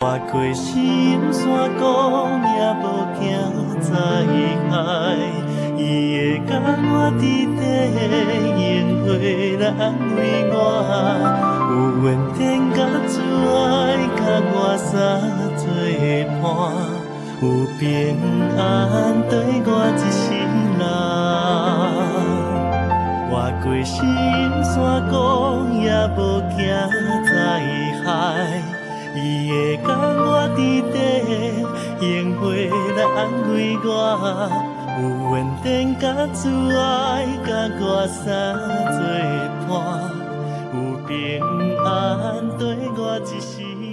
过心山谷，也无惊灾害。伊会甲我伫地，用花来安慰我。有怨天甲慈爱，甲我相作伴。有平安对我一世人。越过心山谷，也无惊灾害。伊会甲我伫地，用花来安慰我。有怨天甲慈爱，甲我相作伴。有平安对我一世。